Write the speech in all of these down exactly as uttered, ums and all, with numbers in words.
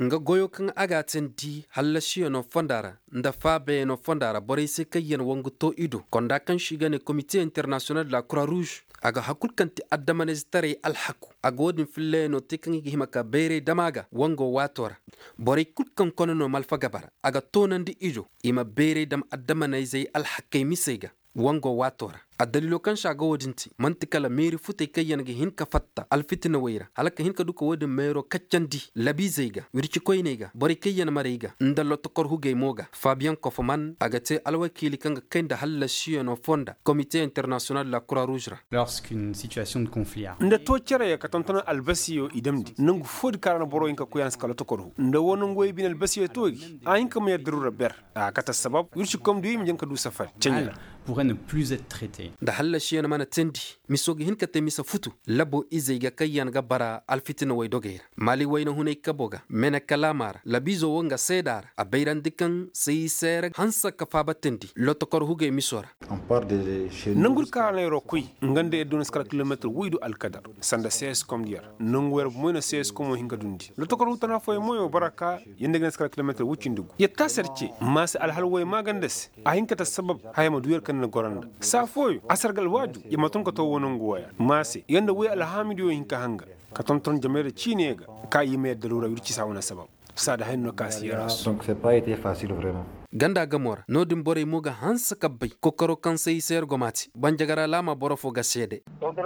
nga goyo kan agaten di halashiyo no fondara nda fabe no fondara boray se kayen wangu to ido konda kan shiga ne comité international de la croix rouge aga hakul kanti addamanes tare alhaku aga wodin fille no tekan gi himaka bere damaga wango watora boray kul kan kono no malfa gabara aga tonandi ido ima bere dam addamanes alhakai misega wango watora adalilo kan shaga wodinti mantikala meri futai kayan ga hinka fatta alfitina waira halaka hinka duka wodin mero kaccandi labi zaiga wirci koynega bari kayan maraiga ndallo tokor huge moga Fabian Kofman agate alwakili kanga kenda halla shiyo no fonda comité international de la croix rouge lorsqu'une situation de conflit a nda to cere ya katantana albasiyo idamdi nangu fodi karana boro inka kuyan skala tokoru nda wono ngoy bin albasiyo togi ayin kam ya darura ber a kata sabab wirci kom du yim jenka du safar cenya pourrait ne plus être traité. Da halla shi mana tendi misogi hinka te misa futu labo izaiga kayan ga bara alfitina way dogeira mali wayna hunay kaboga mena kalamar labizo wonga sedar a bayran dikan sai ser hansa ka faba tendi lotokor huge misora on part de chez nangul ka na rokui ngande edun skala kilometer widu alkadar sanda ses kom diar nangwer moyna ses kom hinga dundi lotokor hutana foy moyo baraka yende gnes skala kilometer wucindugo yetta serce mas alhalway magandes a hinka ta sabab hayma duyer na goranda sa foyo asargal waju ya maton ko to wonon goya mase yanda we alhamidu hinka hanga ka tonton jamere chinega ka yime darura wirci sawna sabab sa da hanno kasira donc c'est pas été facile vraiment ganda gamora nodin bore muga hansa kabbai kokoro kan sai sayar gomati banjagara lama borofo ga sede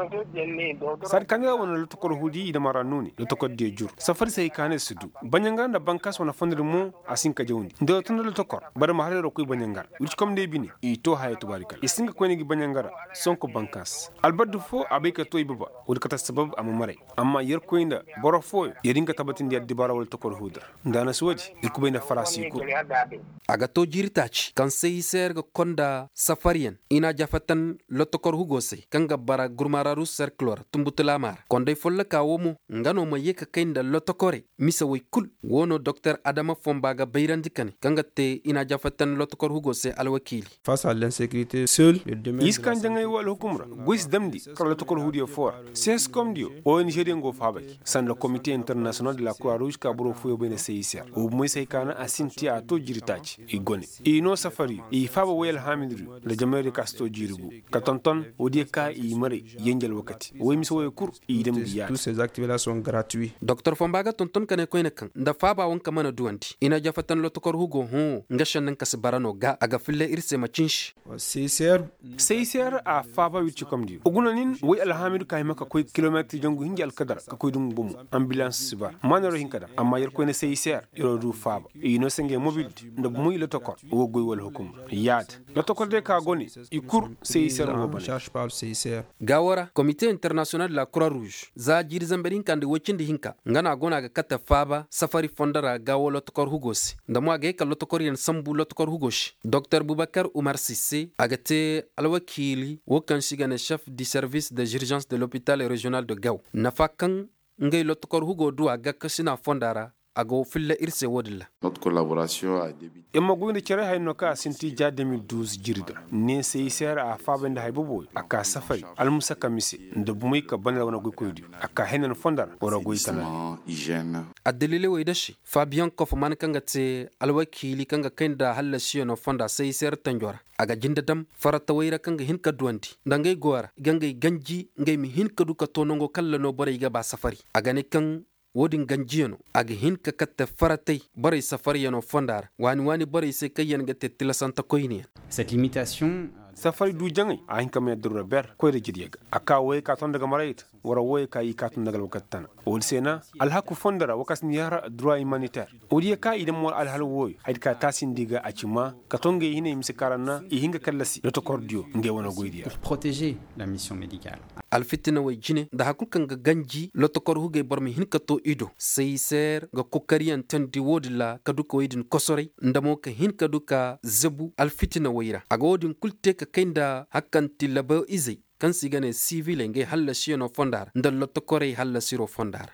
sad kanga wona lutokor hudi da maranuni lutokor de jur safar sai kane sudu banyanganda bankas wona fondir mu asinka jawndi ndo tan lutokor bar ma halero koy banyangar wich kom de bini i to hayatu barika isinga ko ne gi banyangara sonko bankas albadu fo abeka toy baba wol kata sabab am mare amma yer ko inda borofo yedinga tabatin de dibara wol tokor hudar ndana suwaji ikubena farasi ko aga to jiritaci kan sai sayar ga konda safariyan ina jafatan lotokor hugose kan ga bara gurmararu circular tumbutula mar konda folla kawo mu ngano ma yeka kainda lotokore misa way kul wono docteur Adama Fombaga bayrandikani kan ga te ina jafatan lotokor hugose alwakili face à l'insécurité seul le domaine iskan jangay wal hukumra guis damdi kala lotokor hudio for ses comme dio O N G de ngo fabaki san le comité international de la croix rouge ka buro fuyo bene seisa o moy say kana asinti a to jiritaci gone ino safari i faba wel hamidru le jamere kasto jirugo katonton odi ka i mare yengel wakati woy miso woy kur i dem biya tous ces activités là sont gratuits docteur Fombaga tonton kane koyna kan nda faba won kamana duwanti ina jafatan lotokor hugo hu ngashan nan kas barano ga aga fille irse machinsh c'est ser c'est ser a faba wici komdi ogunanin woy alhamidu kay maka koy kilometre jongu hinjal kadar ka koy dum bum ambulance sibar manaro hinkada amma yer koyne c'est ser iro du faba ino senge mobile ndo muy le tokor wo goy wal hukum yaad le tokor de ka goni i kur c'est ser ngo cherche pas c'est ser gawara comité international de la croix rouge za jir zamberin kan de wocindi hinka ngana gona ga kata faba safari fondara gawo le tokor hugosi ndamo aga ka le tokor yen sambu le tokor hugoshi docteur Boubacar Oumar Sissé agate alwakili wo kan shigane chef du service de urgence de l'hôpital régional de Gao nafakan ngay le tokor hugo du aga kasina fondara ago fille irse wodilla notre collaboration a débuté emma goyde cere hayno ka sinti ja deux mille douze jirida ne sey ser a fabende hay bobo aka safari almusa kamisi ndo bumay ka banala wana goy koydi aka henen fondar wora goy tana hygiène addelile waydashi Fabian Kofman kanga te alwakili kanga kenda halla shiyo no fonda sey ser tanjora aga jindadam farata wayra kanga hinka duwandi ndangay gora gangay ganji ngay mi hinka duka tonongo kala no bore ga ba safari aga ne kan wodin ganjiyano aga hinka katta faratay bare safariyano fondar wani wani bare se kayan ga tettilasanta koyni cette limitation safari du jangay a hinka me duru ber ko re jidiga aka way ka ton daga marait wara way ka yi ka ton daga wakatan wol sena al haku fondara wakas niyara droit humanitaire odi ka idam wal al hal woy hayd ka tasin diga a cima ka tonge hine imse karanna i hinga kallasi le to cordio nge wona goydiya pour protéger la mission médicale alfitina way jine da hakul kan ga ganji lotokor huge barmi hinka to ido sai ser ga kokariyan tandi wodilla kaduka waydin kosore ndamo ka hinka duka zebu alfitina wayra aga wodin kulte ka kenda hakkanti laba izai kan sigane civil nge halla shiyo no fondar ndal lotokore halla siro fondar